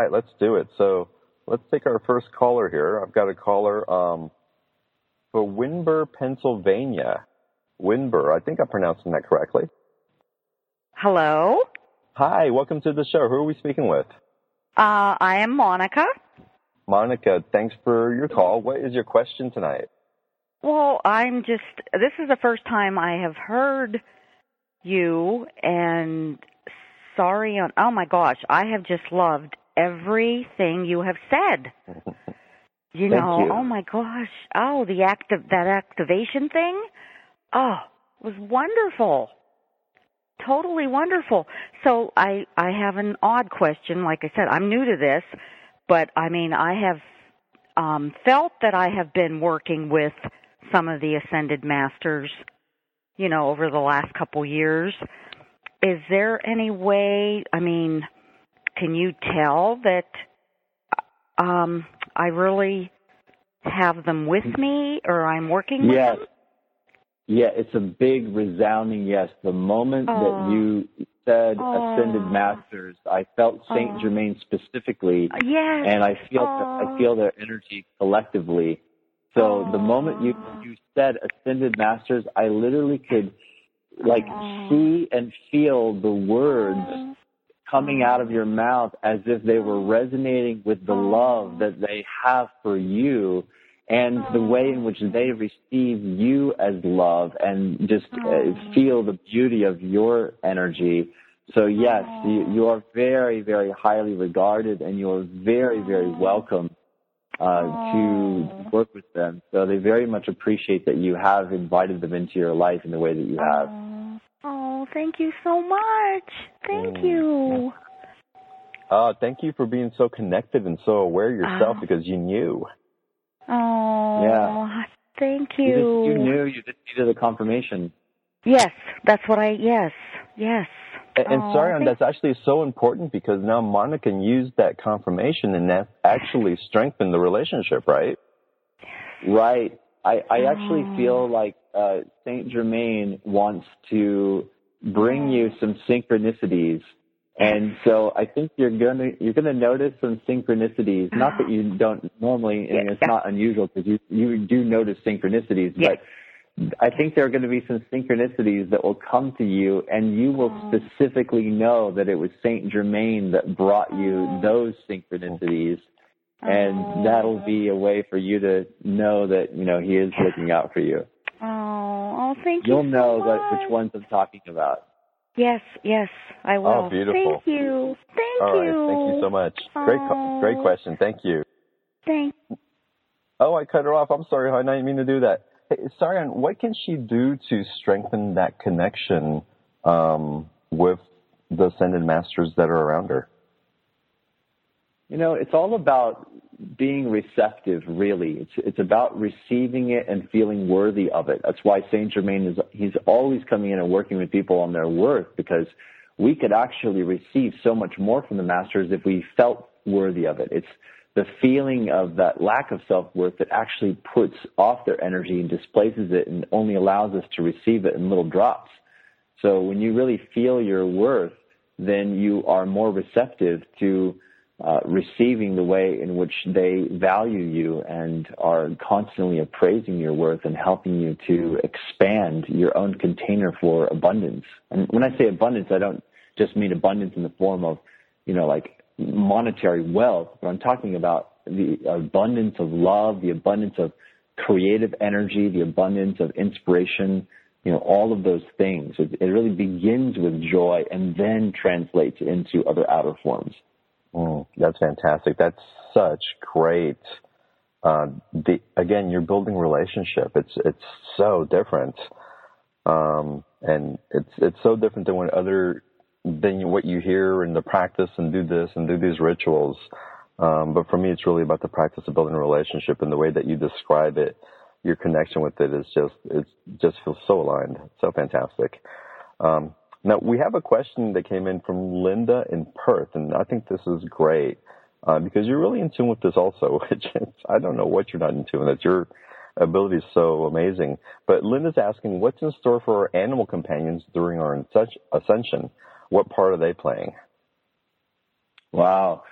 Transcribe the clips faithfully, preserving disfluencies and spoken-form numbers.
right, let's do it. So let's take our first caller here. I've got a caller um, for Winber, Pennsylvania. Winber, I think I'm pronouncing that correctly. Hello? Hi, welcome to the show. Who are we speaking with? Uh, I am Monica. Monica, thanks for your call. What is your question tonight? Well, I'm just, this is the first time I have heard you, and sorry, on, oh my gosh, I have just loved everything you have said. You Thank know, you. oh my gosh, oh, the active, that activation thing, oh, it was wonderful. Totally wonderful. So I, I have an odd question. Like I said, I'm new to this, but I mean, I have um, felt that I have been working with some of the Ascended Masters, you know, over the last couple years. Is there any way, I mean, can you tell that um, I really have them with me, or I'm working with yes. them? Yeah, it's a big resounding yes. The moment oh. that you said oh. Ascended Masters, I felt Saint oh. Germain specifically, yes. and I feel oh. I feel their energy collectively. So oh. the moment you you said Ascended Masters, I literally could like oh. see and feel the words oh. coming out of your mouth as if they were resonating with the love that they have for you and the way in which they receive you as love and just uh, feel the beauty of your energy. So yes, you, you are very, very highly regarded, and you are very, very welcome uh, to work with them. So they very much appreciate that you have invited them into your life in the way that you have. Oh, thank you so much. Thank you. Uh, thank you for being so connected and so aware yourself uh, because you knew. Oh, yeah. Thank you. You, just, you knew, you just needed a confirmation. Yes, that's what I, yes, yes. And, and oh, Sarian, that's actually so important because now Monica can use that confirmation and that actually strengthen the relationship, right? Right. I, I oh. actually feel like uh, Saint Germain wants to bring you some synchronicities. And so I think you're gonna you're gonna notice some synchronicities. Not that you don't normally, and it's not unusual because you you do notice synchronicities. Yes. But I think there are going to be some synchronicities that will come to you, and you will specifically know that it was Saint Germain that brought you those synchronicities, and that'll be a way for you to know that you know He is looking out for you. Oh, oh, thank You'll you. You'll know so what, which ones I'm talking about. Yes, yes, I will. Oh, beautiful. Thank you. Thank All right, you. thank you so much. Great, Oh. great question. Thank you. Thank. Oh, I cut her off. I'm sorry, hon. I didn't mean to do that. Hey, Sarian, what can she do to strengthen that connection um, with the Ascended Masters that are around her? You know, it's all about being receptive, really. It's it's about receiving it and feeling worthy of it. That's why Saint Germain is, he's always coming in and working with people on their worth, because we could actually receive so much more from the Masters if we felt worthy of it. It's the feeling of that lack of self-worth that actually puts off their energy and displaces it and only allows us to receive it in little drops. So when you really feel your worth, then you are more receptive to Uh, receiving the way in which they value you and are constantly appraising your worth and helping you to expand your own container for abundance. And when I say abundance, I don't just mean abundance in the form of, you know, like monetary wealth, but I'm talking about the abundance of love, the abundance of creative energy, the abundance of inspiration, you know, all of those things. It, it really begins with joy and then translates into other outer forms. Mm, that's fantastic. That's such great. Uh, the, again, you're building relationship. It's it's so different, um, and it's it's so different than what other than what you hear in the practice and do this and do these rituals. Um, but for me, it's really about the practice of building a relationship, and the way that you describe it, your connection with it is just it just feels so aligned, so fantastic. Um, Now, we have a question that came in from Linda in Perth, and I think this is great uh, because you're really in tune with this also, which is, I don't know what you're not in tune with. Your ability is so amazing. But Linda's asking, what's in store for our animal companions during our ascension? What part are they playing? Wow.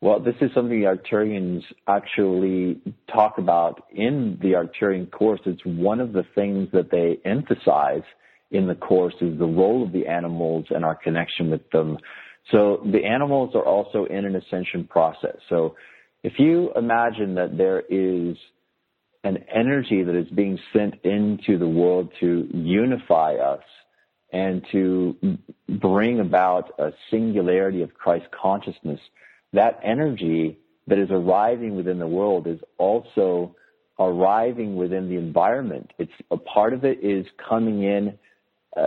Well, this is something the Arcturians actually talk about in the Arcturian course. It's one of the things that they emphasize in the course is the role of the animals and our connection with them. So the animals are also in an ascension process. So if you imagine that there is an energy that is being sent into the world to unify us and to bring about a singularity of Christ consciousness, that energy that is arriving within the world is also arriving within the environment. It's a part of it is coming in uh,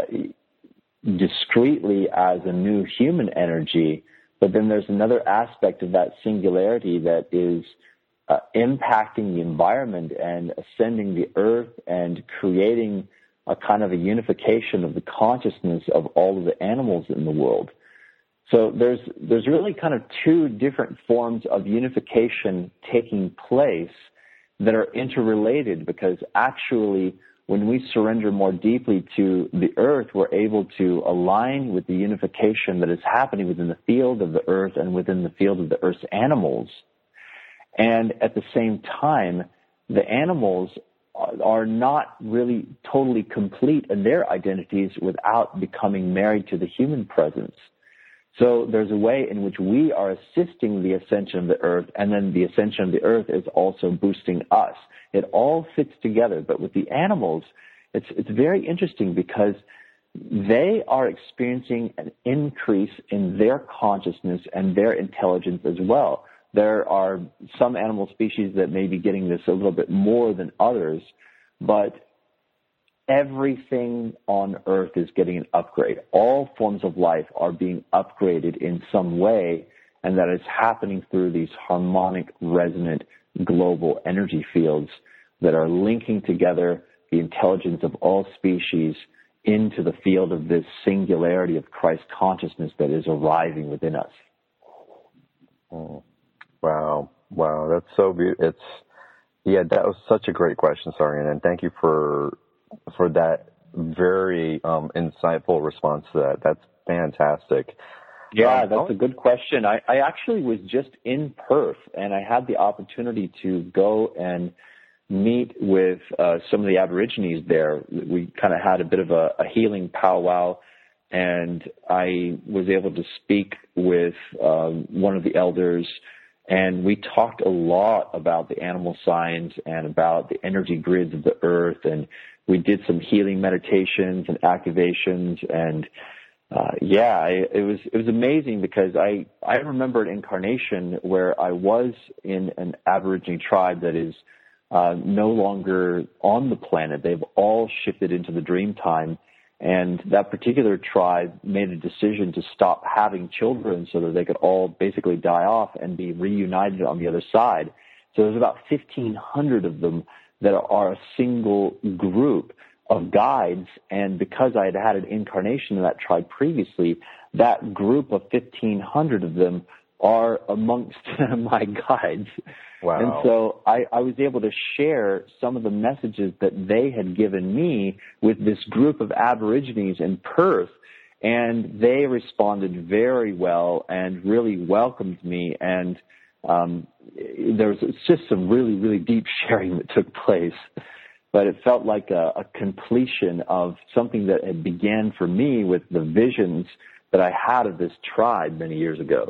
discreetly as a new human energy, but then there's another aspect of that singularity that is uh, impacting the environment and ascending the earth and creating a kind of a unification of the consciousness of all of the animals in the world. So there's there's really kind of two different forms of unification taking place that are interrelated, because actually when we surrender more deeply to the earth, we're able to align with the unification that is happening within the field of the earth and within the field of the earth's animals. And at the same time, the animals are not really totally complete in their identities without becoming married to the human presence. So there's a way in which we are assisting the ascension of the earth, and then the ascension of the earth is also boosting us. It all fits together. But with the animals, it's it's very interesting because they are experiencing an increase in their consciousness and their intelligence as well. There are some animal species that may be getting this a little bit more than others, but everything on Earth is getting an upgrade. All forms of life are being upgraded in some way, and that is happening through these harmonic, resonant, global energy fields that are linking together the intelligence of all species into the field of this singularity of Christ consciousness that is arriving within us. Oh, wow. Wow. That's so beautiful. It's, yeah, that was such a great question, Sarian, and thank you for for that very um, insightful response to that. That's fantastic. Yeah, um, that's a good question. I, I actually was just in Perth, and I had the opportunity to go and meet with uh, some of the Aborigines there. We kind of had a bit of a, a healing powwow, and I was able to speak with um, one of the elders, and we talked a lot about the animal signs and about the energy grids of the earth, and we did some healing meditations and activations, and uh, yeah, I, it was it was amazing because I I remember an incarnation where I was in an Aborigine tribe that is uh, no longer on the planet. They've all shifted into the dream time, and that particular tribe made a decision to stop having children so that they could all basically die off and be reunited on the other side. So there's about fifteen hundred of them that are a single group of guides, and because I had had an incarnation in that tribe previously, that group of fifteen hundred of them are amongst my guides. Wow. And so I, I was able to share some of the messages that they had given me with this group of Aborigines in Perth, and they responded very well and really welcomed me, and um, there was just some really, really deep sharing that took place. But it felt like a, a completion of something that had began for me with the visions that I had of this tribe many years ago.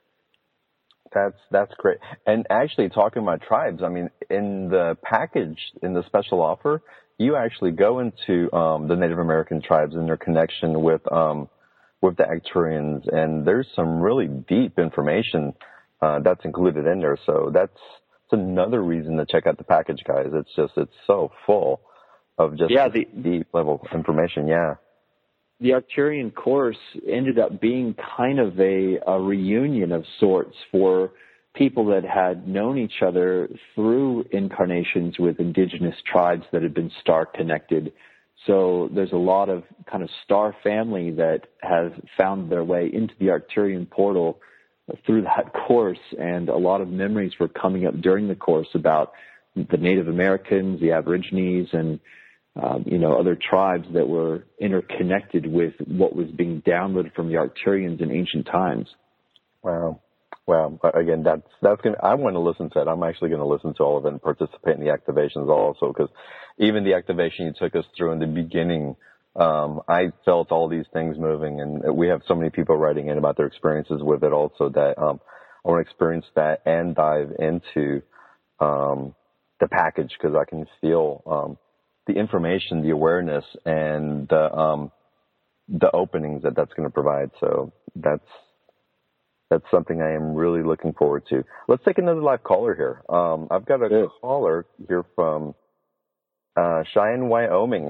That's that's great. And actually, talking about tribes, I mean, in the package, in the special offer, you actually go into um, the Native American tribes and their connection with um, with the Arcturians, and there's some really deep information uh, that's included in there. So that's, that's another reason to check out the package, guys. It's just it's so full of just yeah, the, deep level information. Yeah. The Arcturian course ended up being kind of a, a reunion of sorts for people that had known each other through incarnations with indigenous tribes that had been star connected. So there's a lot of kind of star family that have found their way into the Arcturian portal through that course, and a lot of memories were coming up during the course about the Native Americans, the Aborigines, and Um, you know, other tribes that were interconnected with what was being downloaded from the Arcturians in ancient times. Wow. Well, again, that's that's gonna. I want to listen to it. I'm actually going to listen to all of it and participate in the activations also, because even the activation you took us through in the beginning, um, I felt all these things moving, and we have so many people writing in about their experiences with it also that um, I want to experience that and dive into um, the package, because I can feel um, the information, the awareness, and the um, the openings that that's going to provide. So that's. That's something I am really looking forward to. Let's take another live caller here. Um, I've got a Good. caller here from uh, Cheyenne, Wyoming.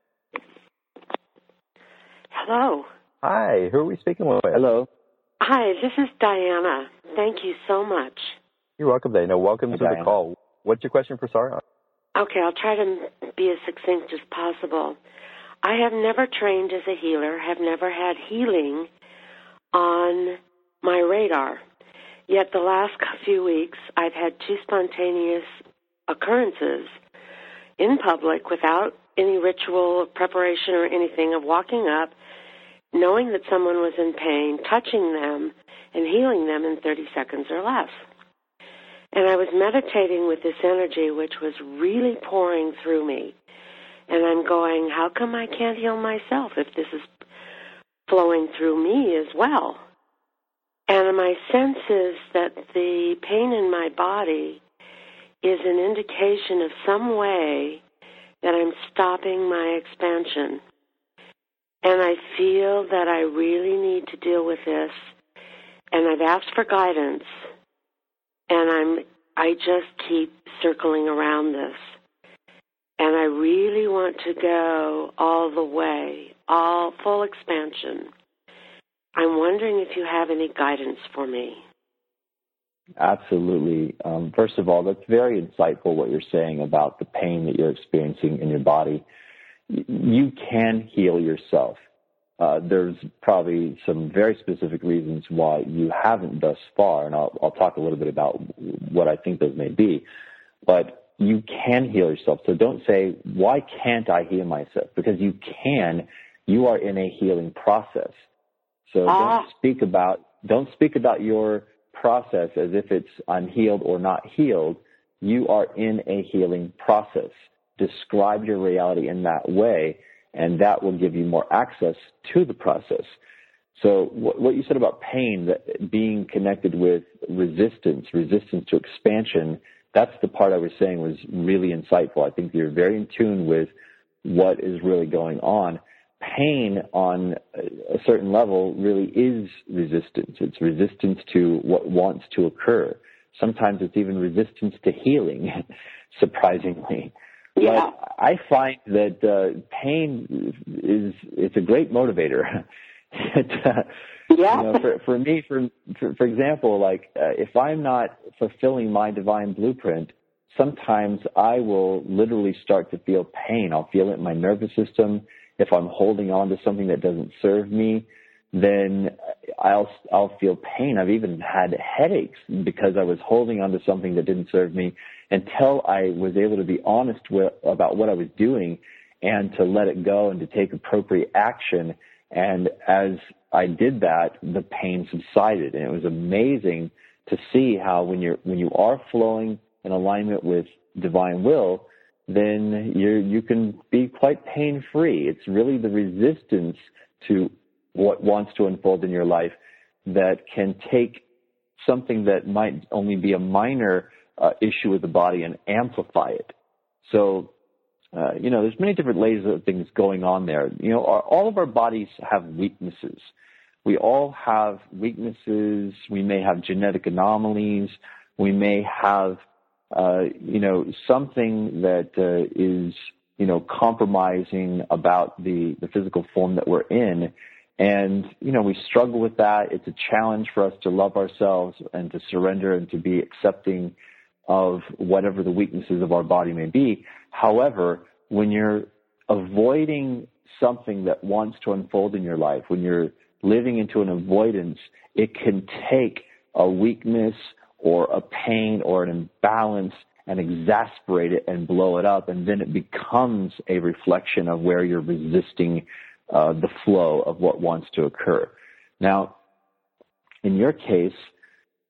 Hello. Hi, who are we speaking with? Hello. Hi, this is Diana. Thank you so much. You're welcome, Dana. Welcome Hi, to Diana. the call. What's your question for Sarah? Okay, I'll try to be as succinct as possible. I have never trained as a healer, have never had healing on my radar. Yet the last few weeks, I've had two spontaneous occurrences in public without any ritual preparation or anything of walking up, knowing that someone was in pain, touching them, and healing them in thirty seconds or less. And I was meditating with this energy, which was really pouring through me. And I'm going, how come I can't heal myself if this is flowing through me as well? And my sense is that the pain in my body is an indication of some way that I'm stopping my expansion. And I feel that I really need to deal with this. And I've asked for guidance. And I'm, I just keep circling around this. And I really want to go all the way, all full expansion. I'm wondering if you have any guidance for me. Absolutely. Um, first of all, that's very insightful what you're saying about the pain that you're experiencing in your body. You can heal yourself. Uh, there's probably some very specific reasons why you haven't thus far, and I'll, I'll talk a little bit about what I think those may be. But you can heal yourself. So don't say, why can't I heal myself? Because you can. You are in a healing process. So ah. don't speak about don't speak about your process as if it's I'm healed or not healed. You are in a healing process. Describe your reality in that way, and that will give you more access to the process. So what, what you said about pain, that being connected with resistance, resistance to expansion, that's the part I was saying was really insightful. I think you're very in tune with what is really going on. Pain on a certain level really is resistance. It's resistance to what wants to occur. Sometimes it's even resistance to healing, surprisingly. Yeah. But I find that uh, pain is it's a great motivator. it, uh, yeah. You know, for, for me, for, for for example, like uh, if I'm not fulfilling my divine blueprint, sometimes I will literally start to feel pain. I'll feel it in my nervous system. If I'm holding on to something that doesn't serve me, then I'll I'll feel pain. I've even had headaches because I was holding on to something that didn't serve me until I was able to be honest with, about what I was doing and to let it go and to take appropriate action. And as I did that, the pain subsided. And it was amazing to see how when you're when you are flowing in alignment with divine will, then you you can be quite pain-free. It's really the resistance to what wants to unfold in your life that can take something that might only be a minor uh, issue with the body and amplify it. So, uh, you know, there's many different layers of things going on there. You know, our, all of our bodies have weaknesses. We all have weaknesses. We may have genetic anomalies. We may have Uh, you know, something that uh, is, you know, compromising about the, the physical form that we're in. And, you know, we struggle with that. It's a challenge for us to love ourselves and to surrender and to be accepting of whatever the weaknesses of our body may be. However, when you're avoiding something that wants to unfold in your life, when you're living into an avoidance, it can take a weakness or a pain or an imbalance and exasperate it and blow it up, and then it becomes a reflection of where you're resisting uh, the flow of what wants to occur. Now, in your case,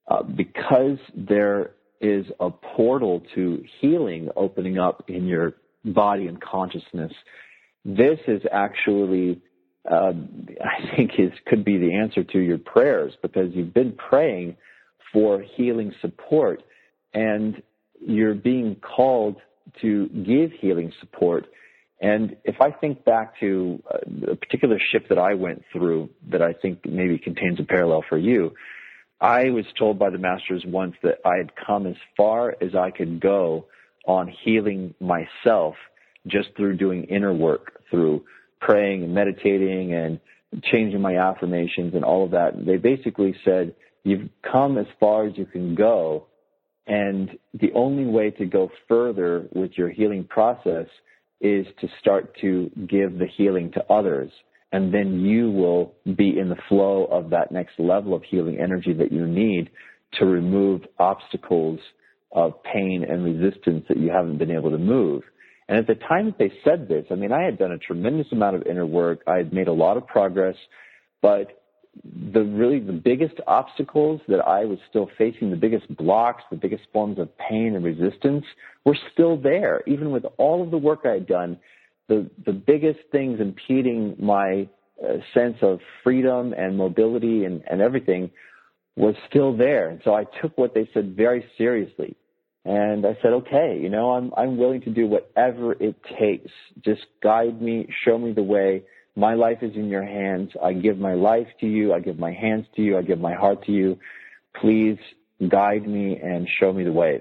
uh, because there is a portal to healing opening up in your body and consciousness, this is actually, uh, I think, is could be the answer to your prayers, because you've been praying for healing support, and you're being called to give healing support. And if I think back to a particular shift that I went through that I think maybe contains a parallel for you, I was told by the masters once that I had come as far as I could go on healing myself just through doing inner work, through praying and meditating and changing my affirmations and all of that. They basically said, you've come as far as you can go, and the only way to go further with your healing process is to start to give the healing to others, and then you will be in the flow of that next level of healing energy that you need to remove obstacles of pain and resistance that you haven't been able to move. And at the time that they said this, I mean, I had done a tremendous amount of inner work. I had made a lot of progress, but the really the biggest obstacles that I was still facing, the biggest blocks, the biggest forms of pain and resistance were still there. Even with all of the work I had done, the, the biggest things impeding my uh, sense of freedom and mobility and, and everything was still there. And so I took what they said very seriously. And I said, okay, you know, I'm I'm willing to do whatever it takes. Just guide me, show me the way. My life is in your hands. I give my life to you. I give my hands to you. I give my heart to you. Please guide me and show me the way.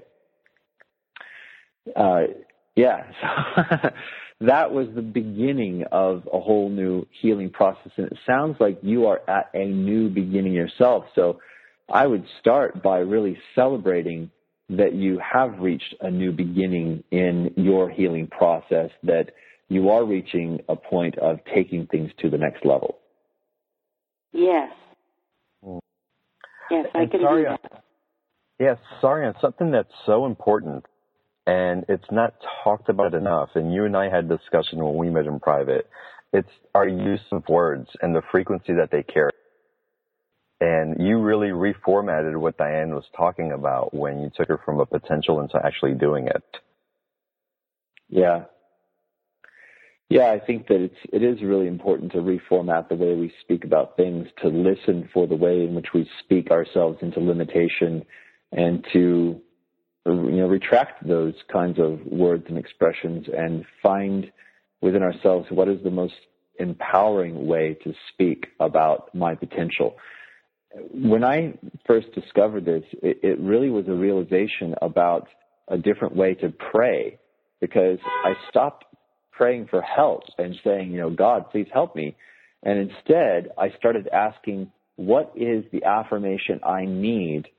Uh, yeah, so that was the beginning of a whole new healing process. And it sounds like you are at a new beginning yourself. So I would start by really celebrating that you have reached a new beginning in your healing process, that you are reaching a point of taking things to the next level. Yes. Yes, I and can sorry, do that. Yes, sorry, on something that's so important, and it's not talked about enough, and you and I had a discussion when we met in private. It's our use of words and the frequency that they carry. And you really reformatted what Diane was talking about when you took her from a potential into actually doing it. Yeah. Yeah, I think that it's, it is really important to reformat the way we speak about things, to listen for the way in which we speak ourselves into limitation, and to, you know, retract those kinds of words and expressions and find within ourselves what is the most empowering way to speak about my potential. When I first discovered this, it, it really was a realization about a different way to pray, because I stopped praying for help and saying, you know, God, please help me. And instead, I started asking, what is the affirmation I need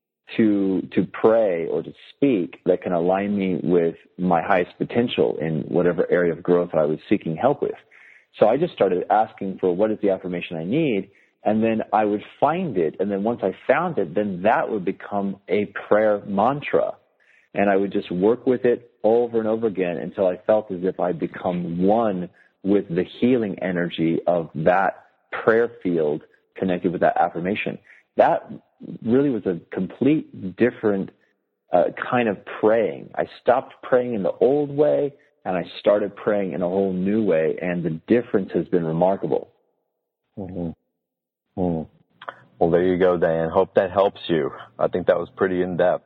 to to pray or to speak that can align me with my highest potential in whatever area of growth I was seeking help with? So I just started asking for what is the affirmation I need, and then I would find it. And then once I found it, then that would become a prayer mantra. And I would just work with it over and over again until I felt as if I'd become one with the healing energy of that prayer field connected with that affirmation. That really was a complete different uh, kind of praying. I stopped praying in the old way, and I started praying in a whole new way, and the difference has been remarkable. Mm-hmm. Mm. Well, there you go, Diane. Hope that helps you. I think that was pretty in-depth.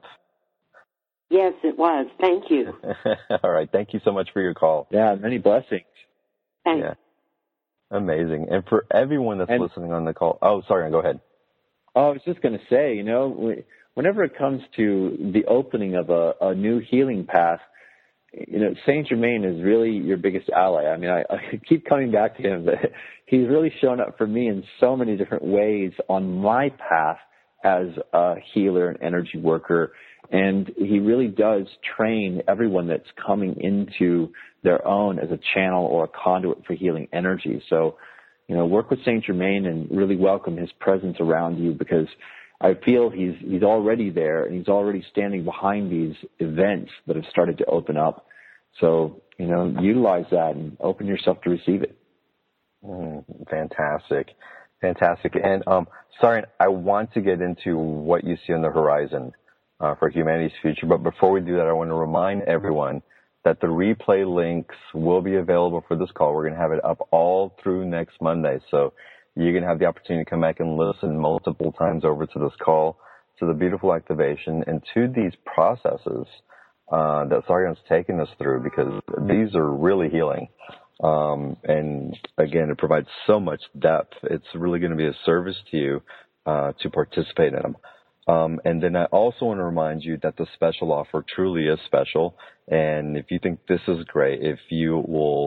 Yes, it was. Thank you. All right. Thank you so much for your call. Yeah, many blessings. Thanks. Yeah. Amazing. And for everyone that's and, listening on the call, oh, sorry, go ahead. Oh, I was just going to say, you know, whenever it comes to the opening of a, a new healing path, you know, Saint Germain is really your biggest ally. I mean, I, I keep coming back to him, but he's really shown up for me in so many different ways on my path as a healer and energy worker. And he really does train everyone that's coming into their own as a channel or a conduit for healing energy. So, you know, work with Saint Germain and really welcome his presence around you, because I feel he's he's already there, and he's already standing behind these events that have started to open up. So, you know, utilize that and open yourself to receive it. Mm, fantastic. Fantastic. And um, sorry, I want to get into what you see on the horizon uh, for humanity's future. But before we do that, I want to remind everyone that the replay links will be available for this call. We're going to have it up all through next Monday. So you're going to have the opportunity to come back and listen multiple times over to this call, to the beautiful activation, and to these processes uh, that Sargon's taken us through, because these are really healing. Um, and again, it provides so much depth. It's really going to be a service to you uh, to participate in them. Um, and then I also want to remind you that the special offer truly is special. And if you think this is great, if you will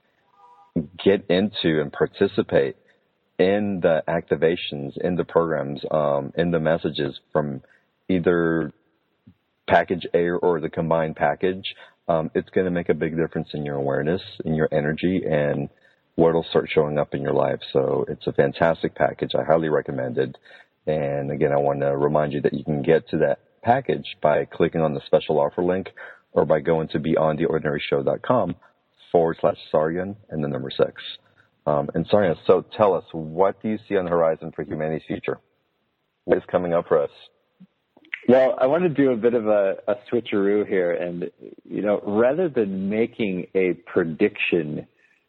get into and participate in the activations, in the programs, um, in the messages from either package A or the combined package, um, it's going to make a big difference in your awareness, in your energy, and what will start showing up in your life. So it's a fantastic package. I highly recommend it. And again, I want to remind you that you can get to that package by clicking on the special offer link or by going to beyondtheordinaryshow.com forward slash Sargon and the number six. Um, and Sargon, so tell us, what do you see on the horizon for humanity's future? What is coming up for us? Well, I want to do a bit of a, a switcheroo here. And, you know, rather than making a prediction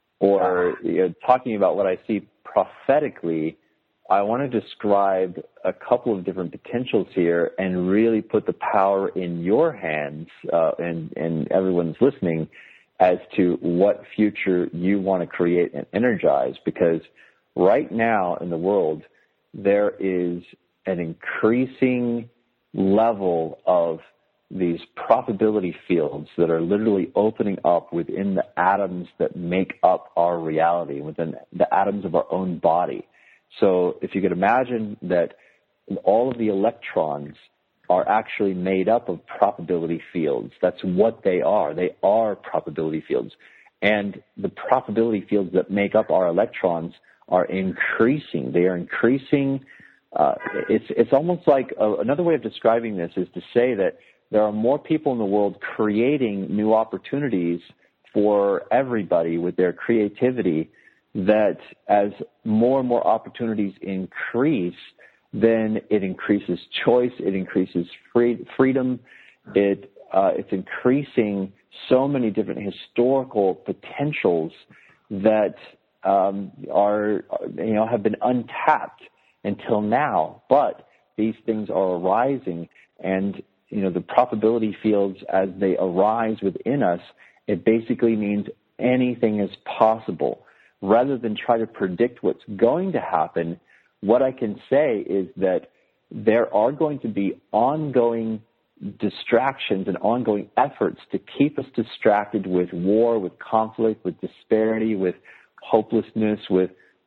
or you know, talking about what I see prophetically, I want to describe a couple of different potentials here and really put the power in your hands uh, and, and everyone's listening as to what future you want to create and energize. Because right now in the world, there is an increasing level of these probability fields that are literally opening up within the atoms that make up our reality, within the atoms of our own body. So if you could imagine that all of the electrons are actually made up of probability fields. That's what they are. They are probability fields. And the probability fields that make up our electrons are increasing. They are increasing. Uh, it's, it's almost like a, another way of describing this is to say that there are more people in the world creating new opportunities for everybody with their creativity, that as more and more opportunities increase, then it increases choice, it increases free, freedom, it uh, it's increasing so many different historical potentials that um, are you know have been untapped until now. But these things are arising, and you know the probability fields as they arise within us, it basically means anything is possible. Rather than try to predict what's going to happen, what I can say is that there are going to be ongoing distractions and ongoing efforts to keep us distracted with war, with conflict, with disparity, with hopelessness, with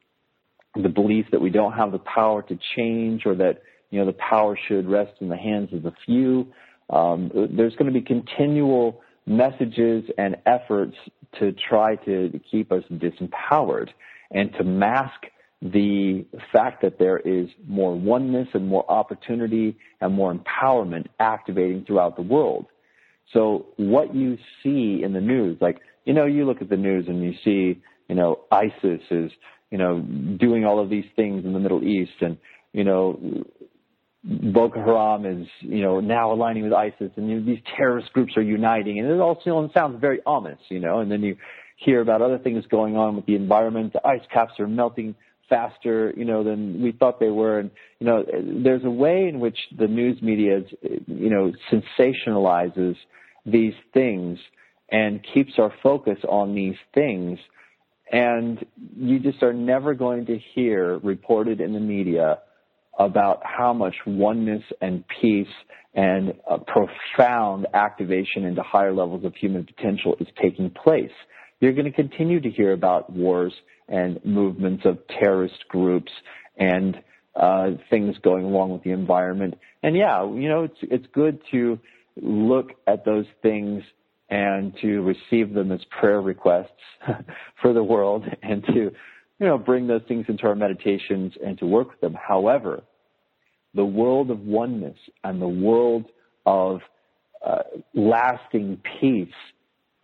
the belief that we don't have the power to change, or that you know the power should rest in the hands of the few. Um, there's going to be continual messages and efforts to try to keep us disempowered and to mask the fact that there is more oneness and more opportunity and more empowerment activating throughout the world. So what you see in the news, like, you know, you look at the news and you see, you know, ISIS is, you know, doing all of these things in the Middle East, and, you know, Boko Haram is, you know, now aligning with ISIS, and you know, these terrorist groups are uniting, and it all sounds very ominous, you know, and then you hear about other things going on with the environment. The ice caps are melting faster, you know, than we thought they were. And, you know, there's a way in which the news media, you know, sensationalizes these things and keeps our focus on these things. And you just are never going to hear reported in the media about how much oneness and peace and a profound activation into higher levels of human potential is taking place. You're going to continue to hear about wars and movements of terrorist groups and uh, things going along with the environment. And yeah, you know, it's it's good to look at those things and to receive them as prayer requests for the world, and to, you know, bring those things into our meditations and to work with them. However, the world of oneness and the world of uh, lasting peace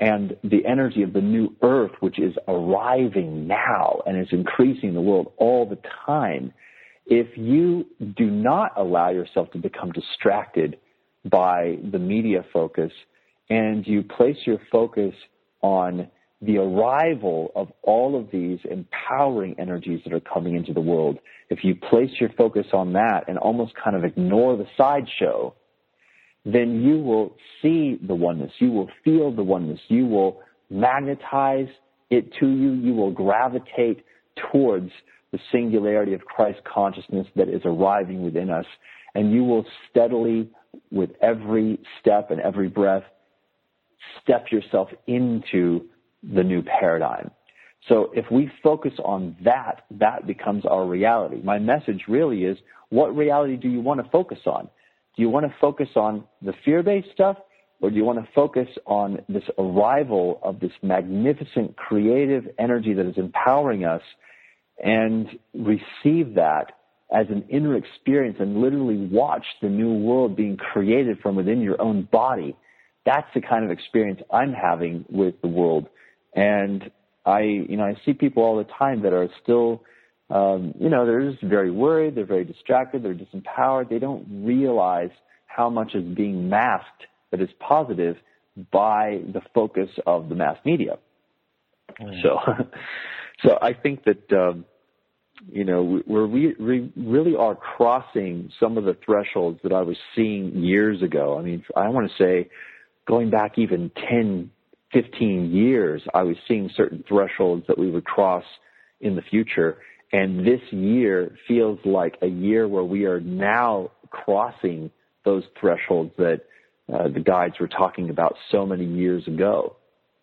and the energy of the new earth, which is arriving now and is increasing the world all the time, if you do not allow yourself to become distracted by the media focus and you place your focus on the arrival of all of these empowering energies that are coming into the world, if you place your focus on that and almost kind of ignore the sideshow, then you will see the oneness. You will feel the oneness. You will magnetize it to you. You will gravitate towards the singularity of Christ consciousness that is arriving within us. And you will steadily, with every step and every breath, step yourself into the new paradigm. So if we focus on that, that becomes our reality. My message really is, what reality do you want to focus on? Do you want to focus on the fear-based stuff, or do you want to focus on this arrival of this magnificent creative energy that is empowering us, and receive that as an inner experience and literally watch the new world being created from within your own body? That's the kind of experience I'm having with the world. And I, you know, I see people all the time that are still, um, you know, they're just very worried, they're very distracted, they're disempowered. They don't realize how much is being masked that is positive by the focus of the mass media. Mm. So, so I think that, um, you know, we're, we, we really are crossing some of the thresholds that I was seeing years ago. I mean, I want to say going back even ten, fifteen years, I was seeing certain thresholds that we would cross in the future. And this year feels like a year where we are now crossing those thresholds that uh, the guides were talking about so many years ago.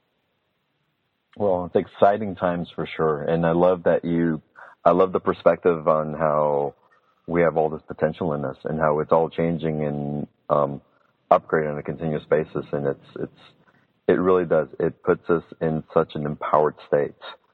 Well, it's exciting times for sure. And I love that you, I love the perspective on how we have all this potential in us and how it's all changing and um, upgrading on a continuous basis. And it's, it's, it really does. It puts us in such an empowered state.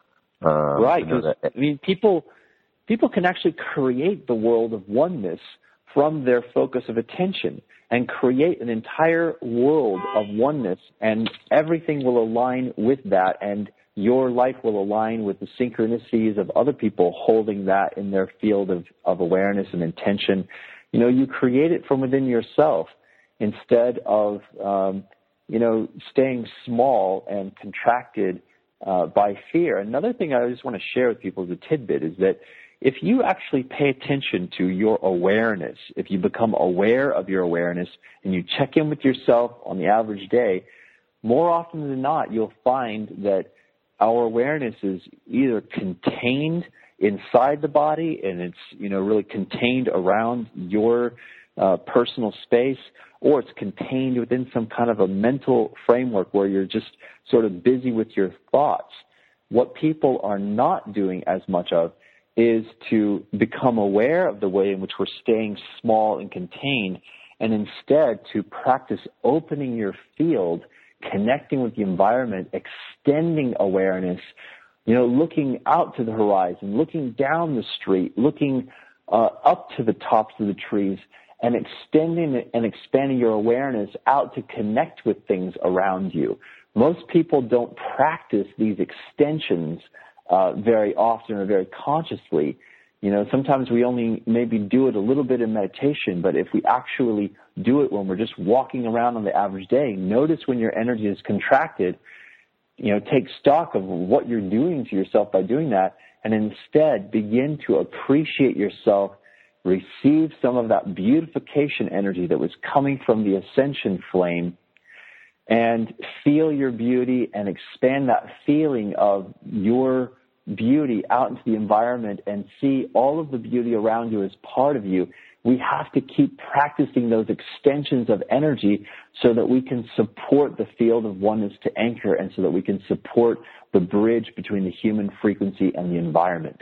Um, right. Because, I mean, people, people can actually create the world of oneness from their focus of attention and create an entire world of oneness, and everything will align with that, and your life will align with the synchronicities of other people holding that in their field of, of awareness and intention. You know, you create it from within yourself instead of, um, you know, staying small and contracted uh, by fear. Another thing I just want to share with people as a tidbit is that if you actually pay attention to your awareness, if you become aware of your awareness and you check in with yourself on the average day, more often than not, you'll find that our awareness is either contained inside the body and it's, you know, really contained around your uh, personal space, or it's contained within some kind of a mental framework where you're just sort of busy with your thoughts. What people are not doing as much of is to become aware of the way in which we're staying small and contained, and instead to practice opening your field, connecting with the environment, extending awareness, you know, looking out to the horizon, looking down the street, looking uh, up to the tops of the trees, and extending and expanding your awareness out to connect with things around you. Most people don't practice these extensions uh, very often or very consciously. You know, sometimes we only maybe do it a little bit in meditation, but if we actually do it when we're just walking around on the average day, notice when your energy is contracted, you know, take stock of what you're doing to yourself by doing that, and instead begin to appreciate yourself, receive some of that beautification energy that was coming from the ascension flame, and feel your beauty and expand that feeling of your beauty out into the environment and see all of the beauty around you as part of you. We have to keep practicing those extensions of energy so that we can support the field of oneness to anchor, and so that we can support the bridge between the human frequency and the environment.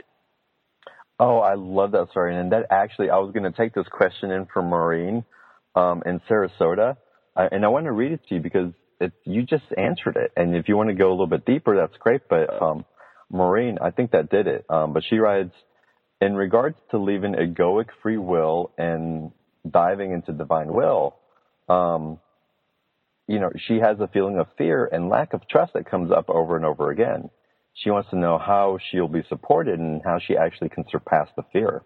Oh, I love that story. And that actually, I was going to take this question in from Maureen um, in Sarasota. Uh, and I want to read it to you because it, you just answered it. And if you want to go a little bit deeper, that's great. But um, Maureen, I think that did it. Um, but she writes, in regards to leaving egoic free will and diving into divine will, um, you know, she has a feeling of fear and lack of trust that comes up over and over again. She wants to know how she'll be supported and how she actually can surpass the fear.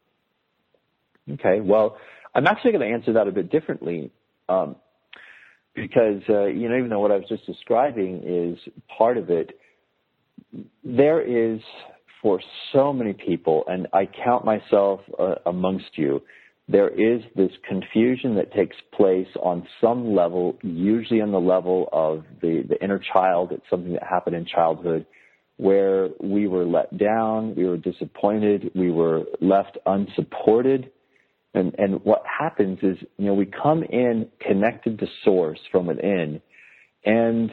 Okay, well, I'm actually going to answer that a bit differently um, because, uh, you know, even though what I was just describing is part of it, there is, for so many people, and I count myself uh, amongst you, there is this confusion that takes place on some level, usually on the level of the, the inner child. It's something that happened in childhood where we were let down, we were disappointed, we were left unsupported. And, and what happens is, you know, we come in connected to source from within, and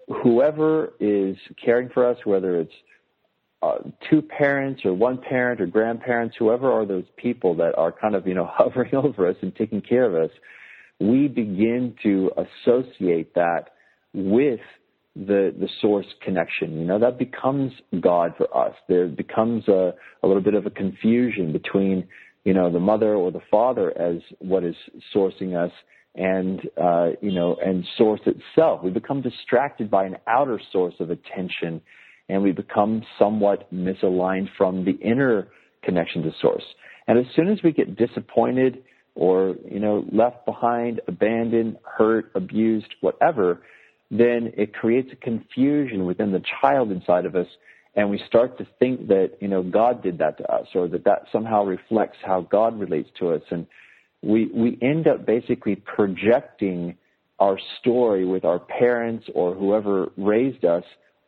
whoever is caring for us, whether it's uh, two parents or one parent or grandparents, whoever are those people that are kind of, you know, hovering over us and taking care of us, we begin to associate that with the the source connection. You know, that becomes God for us. There becomes a, a little bit of a confusion between, you know, the mother or the father as what is sourcing us and, uh, you know, and source itself. We become distracted by an outer source of attention, and we become somewhat misaligned from the inner connection to source. And as soon as we get disappointed or, you know, left behind, abandoned, hurt, abused, whatever, then it creates a confusion within the child inside of us, and we start to think that, you know, God did that to us, or that that somehow reflects how God relates to us. And we we end up basically projecting our story with our parents or whoever raised us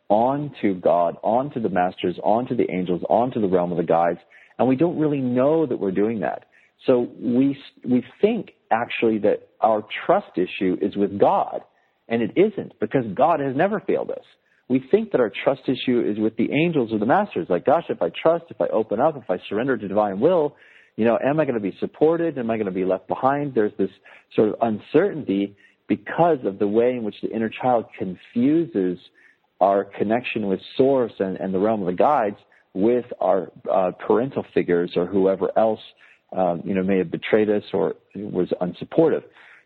onto God, onto the masters, onto the angels, onto the realm of the guides, and we don't really know that we're doing that. So we we think actually that our trust issue is with God, and it isn't, because God has never failed us. We think that our trust issue is with the angels or the masters. Like, gosh, if I trust, if I open up, if I surrender to divine will, you know, am I going to be supported? Am I going to be left behind? There's this sort of uncertainty because of the way in which the inner child confuses our connection with source and, and the realm of the guides with our uh, parental figures or whoever else, um, you know, may have betrayed us or was unsupportive.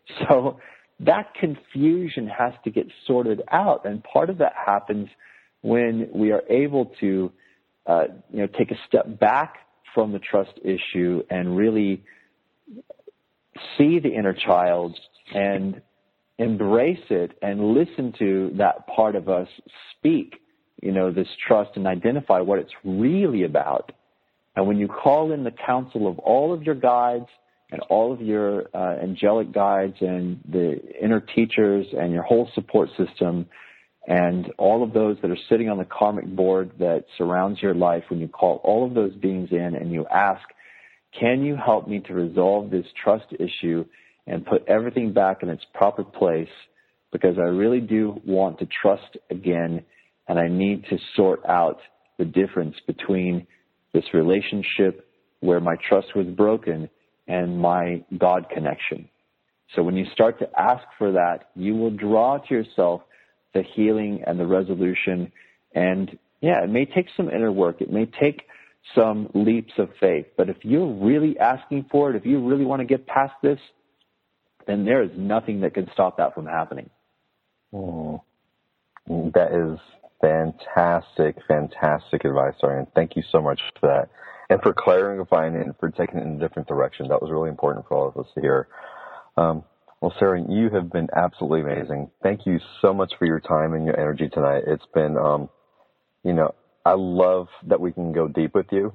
So that confusion has to get sorted out, and part of that happens when we are able to, uh, you know, take a step back from the trust issue and really see the inner child and embrace it and listen to that part of us speak, you know, this trust, and identify what it's really about. And when you call in the counsel of all of your guides and all of your uh, angelic guides and the inner teachers and your whole support system and all of those that are sitting on the karmic board that surrounds your life, when you call all of those beings in and you ask, can you help me to resolve this trust issue and put everything back in its proper place, because I really do want to trust again, and I need to sort out the difference between this relationship where my trust was broken and my God connection. So when you start to ask for that, you will draw to yourself the healing and the resolution. And yeah, it may take some inner work. It may take some leaps of faith. But if you're really asking for it, if you really want to get past this, then there is nothing that can stop that from happening. Oh, that is fantastic, fantastic advice, Arian. Thank you so much for that. And for clarifying it and for taking it in a different direction. That was really important for all of us to hear. Um, well, Sarah, you have been absolutely amazing. Thank you so much for your time and your energy tonight. It's been, um, you know, I love that we can go deep with you,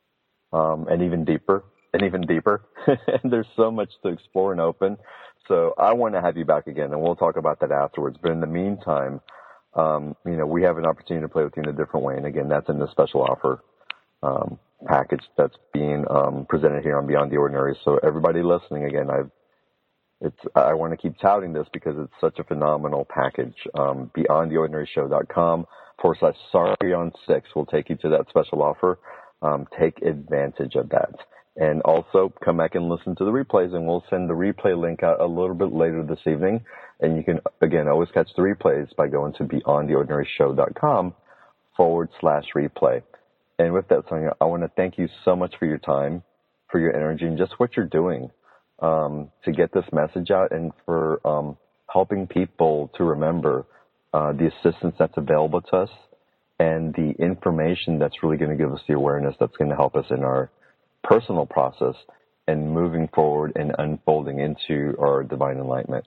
um, and even deeper, and even deeper. And there's so much to explore and open. So I want to have you back again, and we'll talk about that afterwards. But in the meantime, um, you know, we have an opportunity to play with you in a different way. And again, that's in the special offer um, package that's being um, presented here on Beyond the Ordinary. So everybody listening, again, I've It's, I want to keep touting this because it's such a phenomenal package. Um, beyond the ordinary show dot com forward slash sorry on six will take you to that special offer. Um, take advantage of that. And also come back and listen to the replays, and we'll send the replay link out a little bit later this evening. And you can, again, always catch the replays by going to beyond the ordinary show dot com forward slash replay. And with that, Sonia, I want to thank you so much for your time, for your energy, and just what you're doing. Um, to get this message out, and for um, helping people to remember uh, the assistance that's available to us and the information that's really going to give us the awareness that's going to help us in our personal process and moving forward and unfolding into our divine enlightenment.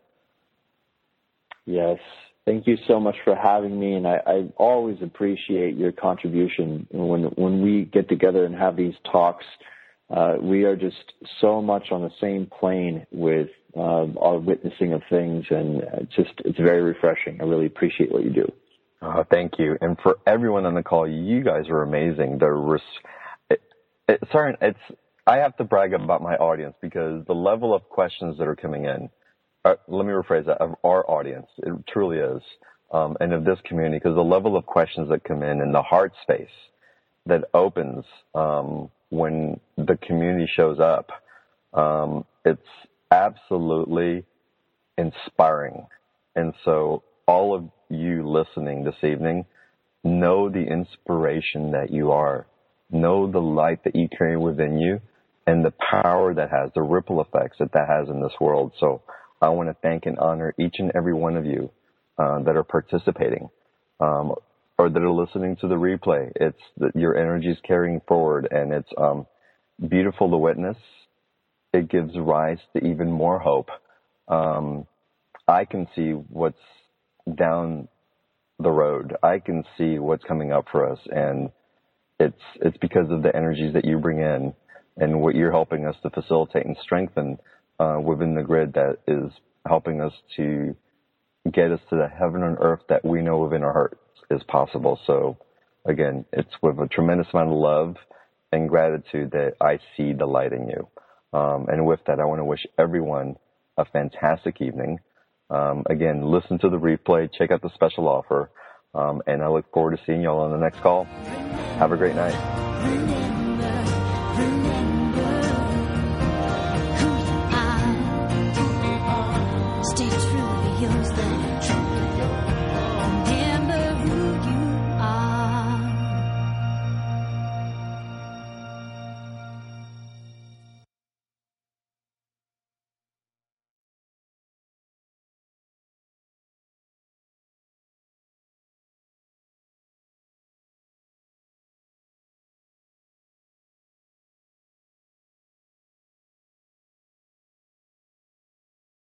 Yes. Thank you so much for having me, and I, I always appreciate your contribution. When when we get together and have these talks, uh, we are just so much on the same plane with uh, our witnessing of things, and it's just it's very refreshing. I really appreciate what you do. Uh, thank you, and for everyone on the call, you guys are amazing. The res- it, it, sorry, it's I have to brag about my audience because the level of questions that are coming in. Uh, let me rephrase that, of our audience. It truly is. Um, and of this community, because the level of questions that come in and the heart space that opens um, when the community shows up, um, it's absolutely inspiring. And so all of you listening this evening, know the inspiration that you are. Know the light that you carry within you and the power that has, the ripple effects that that has in this world. So I want to thank and honor each and every one of you uh, that are participating um, or that are listening to the replay. It's that your energy is carrying forward, and it's um, beautiful to witness. It gives rise to even more hope. Um, I can see what's down the road. I can see what's coming up for us, and it's it's because of the energies that you bring in and what you're helping us to facilitate and strengthen Uh, within the grid that is helping us to get us to the heaven and earth that we know within our hearts is possible. So, again, it's with a tremendous amount of love and gratitude that I see the light in you. Um, and with that, I want to wish everyone a fantastic evening. Um, again, listen to the replay, check out the special offer, um, and I look forward to seeing you all on the next call. Have a great night.